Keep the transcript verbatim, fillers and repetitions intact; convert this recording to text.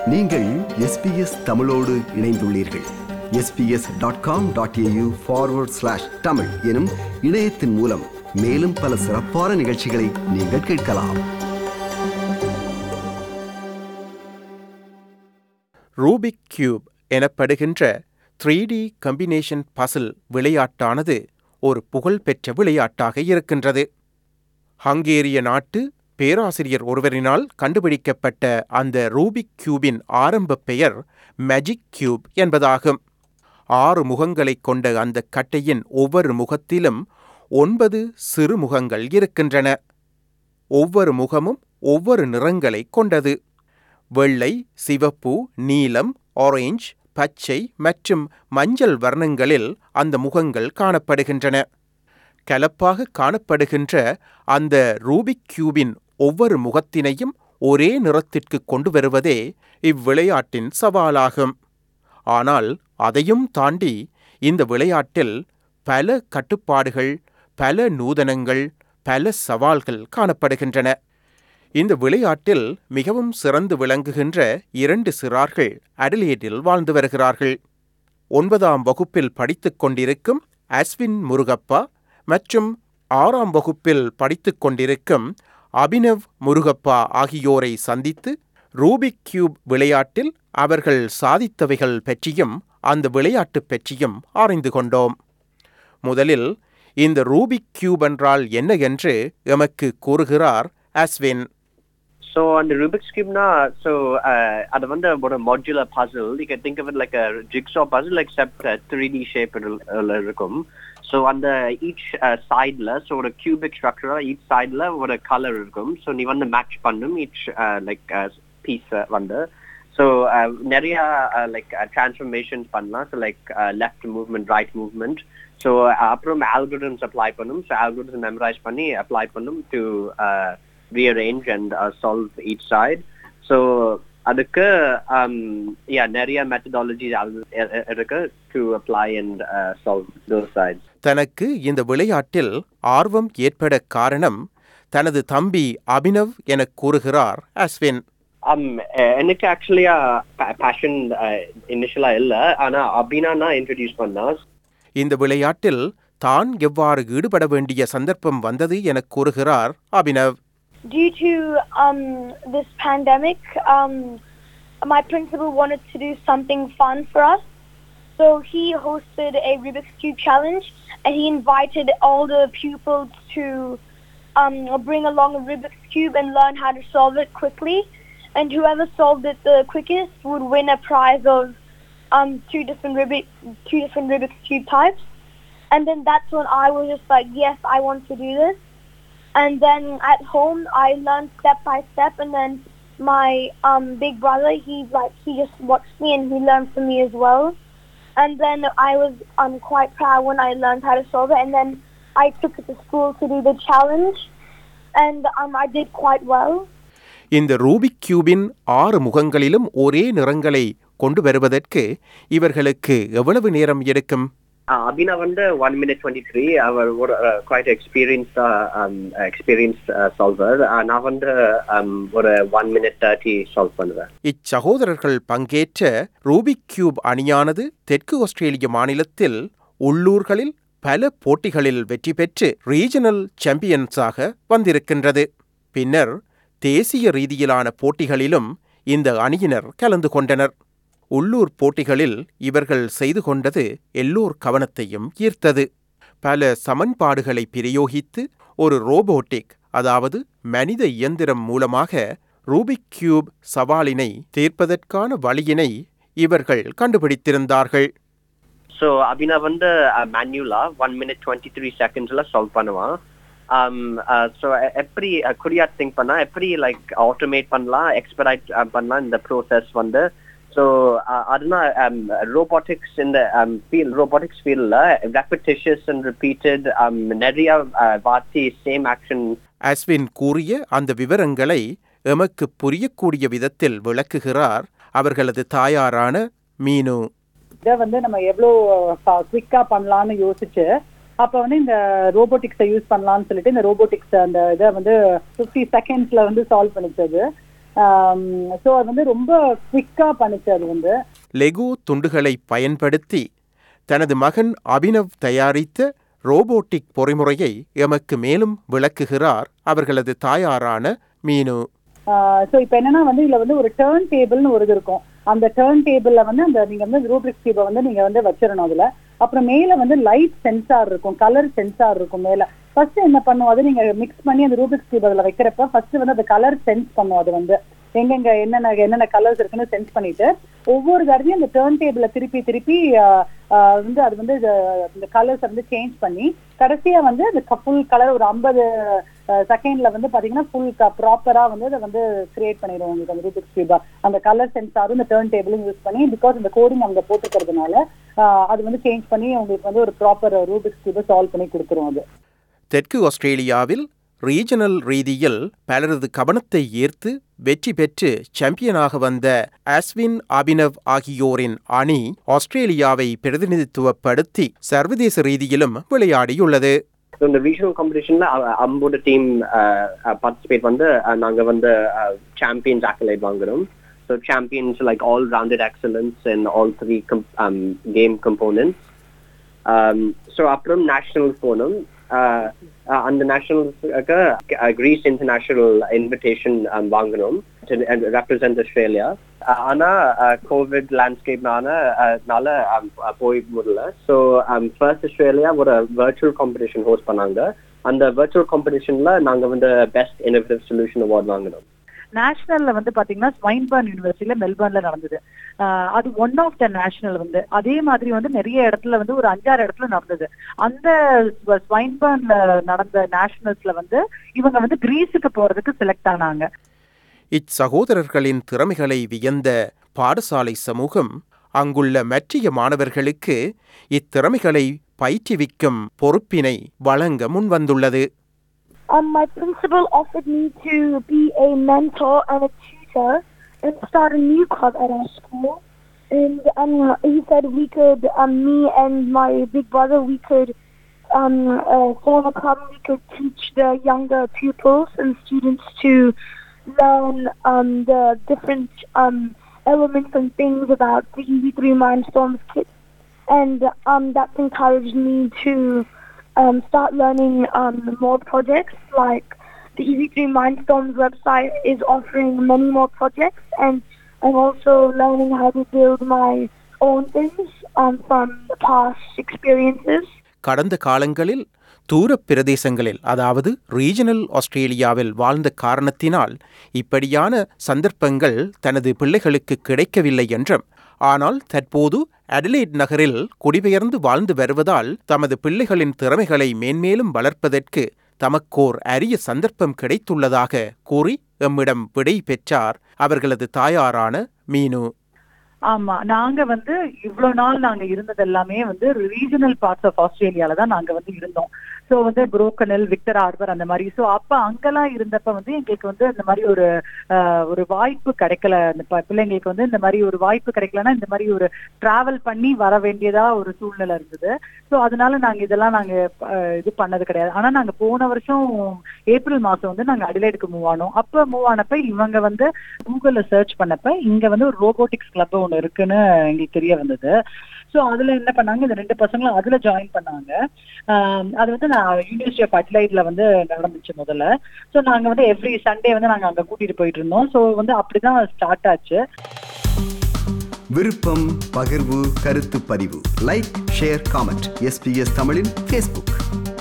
நீங்கள் S B S தமிழோடு இணைந்துள்ளீர்கள். S B S dot com dot A U forward slash Tamil எனும் இணையத்தின் மூலம் மேலும் பல சிறப்பான நிகழ்ச்சிகளை நீங்கள் கேட்கலாம். ரூபிக் கியூப் எனப்படுகின்ற த்ரீ டி கம்பினேஷன் பசில் விளையாட்டானது ஒரு புகழ்பெற்ற விளையாட்டாக இருக்கின்றது. ஹங்கேரிய நாட்டு பேராசிரியர் ஒருவரினால் கண்டுபிடிக்கப்பட்ட அந்த ரூபிக் கியூபின் ஆரம்ப பெயர் மேஜிக் கியூப் என்பதாகும். ஆறு முகங்களைக் கொண்ட அந்த கட்டையின் ஒவ்வொரு முகத்திலும் ஒன்பது சிறு முகங்கள் இருக்கின்றன. ஒவ்வொரு முகமும் ஒவ்வொரு நிறங்களை கொண்டது. வெள்ளை, சிவப்பு, நீலம், ஆரஞ்சு, பச்சை மற்றும் மஞ்சள் வர்ணங்களில் அந்த முகங்கள் காணப்படுகின்றன. கலப்பாக காணப்படுகின்ற அந்த ரூபிக் கியூபின் ஒவ்வொரு முகத்தினையும் ஒரே நிறத்திற்கு கொண்டு வருவதே இவ்விளையாட்டின் சவாலாகும். ஆனால் அதையும் தாண்டி இந்த விளையாட்டில் பல கட்டுப்பாடுகள், பல நூதனங்கள், பல சவால்கள் காணப்படுகின்றன. இந்த விளையாட்டில் மிகவும் சிறந்து விளங்குகின்ற இரண்டு சிறார்கள் அடிலேடில் வாழ்ந்து வருகிறார்கள். ஒன்பதாம் வகுப்பில் படித்துக் கொண்டிருக்கும் அஸ்வின் முருகப்பா மற்றும் ஆறாம் வகுப்பில் படித்துக் கொண்டிருக்கும் அபினவ் முருகப்பா ஆகியோரை சந்தித்து ரூபிக் கியூப் விளையாட்டில் அவர்கள் சாதித்தவைகள் பற்றியும் அந்த விளையாட்டு பற்றியும் ஆராய்ந்து கொண்டோம். முதலில் இந்த ரூபிக் கியூப் என்றால் என்ன என்று எமக்கு கூறுகிறார் Ashwin. So on the Rubik's Cube na, so uh, அது வந்து ஒரு modular puzzle. You can think of it like a jigsaw puzzle except uh, three D shape இருக்கும். So on the each uh, side la, so ஒரு cubic structure each side la ஒரு color இருக்கும். So நீ வந்து match பண்ணும் each uh, like uh, piece uh, வந்து. So uh, நிறைய uh, like uh, transformations பண்ணலாம். So like uh, left movement, right movement. So uh, அப்புறம் algorithms apply பண்ணும். So algorithms memorize பண்ணி apply பண்ணும் to uh, rearrange and uh, solve each side. So adukku um yeah நிறைய methodologies இருக்கு to apply and uh, solve those sides. தனக்கு இந்த விளையாட்டில் ஆர்வம் ஏற்பட காரணம் தனது தம்பி அபினவ் என கூறுகிறார் அஸ்வின். um எனக்கு actually passion initially இல்ல, ஆனா அபினா இன்ட்ரோ듀ஸ் பண்ணா. இந்த விளையாட்டில் தான் எவ்வாறு ஈடுபட வேண்டிய சந்தர்ப்பம் வந்தது என கூறுகிறார் Abhinav. Due to um, this pandemic, um, my principal wanted to do something fun for us. So he hosted a Rubik's Cube challenge and he invited all the pupils to um, bring along a Rubik's Cube and learn how to solve it quickly. And whoever solved it the quickest would win a prize of um, two different Rubik, two different Rubik's Cube types. And then that's when I was just like, yes, I want to do this. And then at home, I learned step by step. And then my um, big brother, he's like, he just watched me and he learned from me as well. And then I was um, quite proud when I learned how to solve it. And then I took it to school to do the challenge. And um, I did quite well. இந்த Rubik கியூபின் ஆறு முகங்களிலும் ஒரே நிறங்களை கொண்டு வருவதற்கு இவர்களுக்கு எவ்வளவு நேரம் எடுக்கும்? அபினா வந்து one minute twenty-three. அவர் ஒரு quite experienced um, experienced uh, solver. நான் வந்து um, ஒரு one minute thirty solve பண்ணுவேன். இச்சகோதரர்கள் பங்கேற்ற ரூபிக் கியூப் அணியானது தெற்கு ஆஸ்திரேலிய மாநிலத்தில் உள்ளூர்களில் பல போட்டிகளில் வெற்றி பெற்று ரீஜனல் சாம்பியன்ஸாக வந்திருக்கின்றது. பின்னர் தேசிய ரீதியிலான போட்டிகளிலும் இந்த அணியினர் கலந்து கொண்டனர். உள்ளூர் போட்டிகளில் இவர்கள் செய்து கொண்டது எல்லோர் கவனத்தையும் ஈர்த்தது. பல சமன்பாடுகளை பிரயோகித்து ஒரு ரோபோட்டிக், அதாவது மனித இயந்திரம் மூலமாக ரூபிக் கியூப் சவாலினை தீர்ப்பதற்கான வழியினை இவர்கள் கண்டுபிடித்திருந்தார்கள். So அபினா வந்து மேனுவலா one minute twenty-three secondsல சால்வ் பண்ணுவான். um uh, so எப்படி குறியா திங்க் பண்ணா எப்படி லைக் ஆட்டோமேட் பண்ணலாம், எக்ஸ்பெரைட் பண்ணலாம் இந்த ப்ரோசஸ் வந்து. So uh, aduna um, robotics in the um, field robotics field la repetitious and repeated um neriya uh, vaati same action. Ashwin கூறிய அந்த விவரங்களை எமக்கு புரியக்கூடிய விதத்தில் விளக்குகிறார் அவர்களது தாயாரான மீனு. இதை வந்து நம்ம எவ்வளோ குவிக்கா பண்ணலாம்னு யோசிச்சு அப்ப வந்து இந்த ரோபோட்டிக்ஸை யூஸ் பண்ணலாம்னு சொல்லிட்டு இந்த ரோபோட்டிக்ஸ் அந்த இதை வந்து பிப்டி செகண்ட்ஸ்ல வந்து சால்வ் பண்ணிச்சது. ஸோ அது வந்து ரொம்ப குவிக்கா பண்ணுச்சு. அது வந்து லெகோ துண்டுகளை பயன்படுத்தி தனது மகன் அபினவ் தயாரித்த ரோபோட்டிக் பொறிமுறையை எமக்கு மேலும் விளக்குகிறார் அவர்களது தாயாரான மீனு. ஸோ இப்போ என்னன்னா வந்து இதுல வந்து ஒரு டர்ன் டேபிள்னு ஒரு இது இருக்கும். அந்த டர்ன் டேபிள்ல வந்து அந்த நீங்க வந்து ரூபிக்ஸ் கியூபை வந்து நீங்க வந்து வச்சிடணும் அதுல. அப்புறம் மேல வந்து லைட் சென்சார் இருக்கும், கலர் சென்சார் இருக்கும் மேல. ஃபர்ஸ்ட் என்ன பண்ணும், அது நீங்க மிக்ஸ் பண்ணி அந்த ரூபிக்ஸ் கியூப் அதுல வைக்கிறப்ப ஃபர்ஸ்ட் வந்து அந்த கலர் சென்ஸ் பண்ணும். அது வந்து எங்கெங்க என்னென்ன என்னென்ன கலர்ஸ் இருக்குன்னு சென்ஸ் பண்ணிட்டு ஒவ்வொரு தடவையும் அந்த டர்ன் டேபிள திருப்பி திருப்பி வந்து அது வந்து இந்த கலர்ஸ் வந்து சேஞ்ச் பண்ணி கடைசியா வந்து அந்த ஃபுல் கலர் ஒரு ஐம்பது செகண்ட்ல வந்து பாத்தீங்கன்னா ஃபுல் ப்ராப்பரா வந்து அதை வந்து கிரியேட் பண்ணிடுவோம் உங்களுக்கு அந்த ரூபிக்ஸ் கியூபா. அந்த கலர் சென்சாரும் இந்த டர்ன் டேபிளும் யூஸ் பண்ணி, பிகாஸ் இந்த கோடிங் அவங்க போட்டுக்கிறதுனால அது வந்து சேஞ்ச் பண்ணி உங்களுக்கு வந்து ஒரு ப்ராப்பர் ரூபிக்ஸ் கியூபை சால்வ் பண்ணி கொடுத்துரும். அது தெற்கு ஆஸ்திரேலியாவில் ரீஜனல் ரீதியில் பலரது கவனத்தை ஈர்த்து வெற்றி பெற்று சாம்பியனாக வந்த அஸ்வின் அபினவ் ஆகியோரின் அணி ஆஸ்திரேலியாவை பிரதிநிதித்துவப்படுத்தி சர்வதேச ரீதியிலும் விளையாடியுள்ளது. இந்த ரீஜனல் காம்படிஷன்ல அம்போட டீம் பார்ட்டிசிபேட் வந்து நாங்க வந்து சாம்பியன்ஸ் ஆக்கலைட் வாங்குறோம். So champions like all rounded excellence in all three game components. So அப்புறம் நேஷனல் போனோம். அந்த நேஷனல்ஸ்க்கு கிரீஸ் இன்டர்நேஷனல் இன்விடேஷன் வாங்கணும் ரெப்ரசென்ட் ஆஸ்திரேலியா. ஆனா கோவிட் லேண்ட்ஸ்கேப்னால போய் முடியல. ஸோ ஃபர்ஸ்ட் ஆஸ்திரேலியா ஒரு வர்ச்சுவல் காம்படிஷன் ஹோஸ்ட் பண்ணாங்க. அந்த வர்ச்சுவல் காம்படிஷன்ல நாங்க வந்து பெஸ்ட் இன்னோவேட்டிவ் சொல்யூஷன் அவார்ட் வாங்கினோம். நேஷனல்ல வந்து பாத்தீங்கன்னா ஸ்வைன்பர்ன் யூனிவர்சிட்டியில மெல்பர்ன்ல நடந்தது. அது ஒன் ஆஃப் த நேஷனல் வந்து அதே மாதிரி வந்து நிறைய இடத்துல வந்து ஒரு அஞ்சாறு இடத்துல நடந்தது. அந்த ஸ்வைன்பர்ன்ல நடந்த நேஷனல்ஸ்ல வந்து இவங்க வந்து கிரீஸுக்கு போறதுக்கு செலக்ட் ஆனாங்க. இச்சகோதரர்களின் திறமைகளை வியந்த பாடசாலை சமூகம் அங்குள்ள மற்ற மாணவர்களுக்கு இத்திறமைகளை பயிற்றுவிக்கும் பொறுப்பினை வழங்க முன்வந்துள்ளது. Um, my principal offered me to be a mentor and a tutor and start a new club at our school. And um, he said we could, um, me and my big brother, we could um, uh, form a club. We could teach the younger pupils and students to learn um, the different um, elements and things about the E V three Mindstorms kit. And um, that's encouraged me to Um, start learning um, more projects. Like the E V three Mindstorms website is offering many more projects, and I'm also learning how to build my own things um, from the past experiences. கடந்த காலங்களில் தூர பிரதேசங்களில், அதாவது regional ஆஸ்திரேலியாவில் வாழ்ந்த காரணத்தினால் இப்படியான சந்தர்ப்பங்கள் தனது பிள்ளைகளுக்கு கிடைக்கவில்லை என்றும், ஆனால் தற்போது அடிலைட் நகரில் குடிபெயர்ந்து வாழ்ந்து வருவதால் தமது பிள்ளைகளின் திறமைகளை மேன்மேலும் வளர்ப்பதற்கு தமக்கோர் அரிய சந்தர்ப்பம் கிடைத்துள்ளதாக கூறி எம்மிடம் விடை பெற்றார் அவர்களது தாயாரான மீனு. ஆமா, நாங்க வந்து இவ்வளவு நாள் நாங்க இருந்தது எல்லாமே வந்து ரீஜனல் பார்ட்ஸ் ஆஃப் ஆஸ்திரேலியால தான் நாங்க வந்து இருந்தோம். ஸோ வந்து புரோக்கனல், விக்டர் ஹார்பர் அந்த மாதிரி. ஸோ அப்ப அங்கெல்லாம் இருந்தப்ப வந்து எங்களுக்கு வந்து இந்த மாதிரி ஒரு ஒரு வாய்ப்பு கிடைக்கல. இந்த பிள்ளைங்களுக்கு வந்து இந்த மாதிரி ஒரு வாய்ப்பு கிடைக்கலன்னா இந்த மாதிரி ஒரு டிராவல் பண்ணி வர வேண்டியதா ஒரு சூழ்நிலை இருந்தது. ஸோ அதனால நாங்க இதெல்லாம் நாங்க இது பண்ணது கிடையாது. ஆனா நாங்க போன வருஷம் ஏப்ரல் மாசம் வந்து நாங்க அடிலைடுக்கு மூவ் ஆனோம். அப்ப மூவ் ஆனப்ப இவங்க வந்து கூகுள்ல சர்ச் பண்ணப்ப இங்க வந்து ஒரு ரோபோட்டிக்ஸ் கிளப் ஒண்ணு இருக்குன்னு எங்களுக்கு தெரிய வந்தது. ஸோ அதுல என்ன பண்ணாங்க, இந்த ரெண்டு பசங்களும் அதுல ஜாயின் பண்ணாங்க. அது வந்து நான் யூனிவர்சிட்டி ஆஃப் அட்லைட்ல வந்து நடந்துச்சு முதல்ல. ஸோ நாங்க வந்து எவ்ரி சண்டே வந்து நாங்க அங்க கூட்டிட்டு போயிட்டு இருந்தோம். ஸோ வந்து அப்படிதான் ஸ்டார்ட் ஆச்சு. விருப்பம், பகிர்வு, கருத்து பதிவு, லைக், ஷேர், காமெண்ட். எஸ்பிஎஸ் தமிழின் ஃபேஸ்புக்.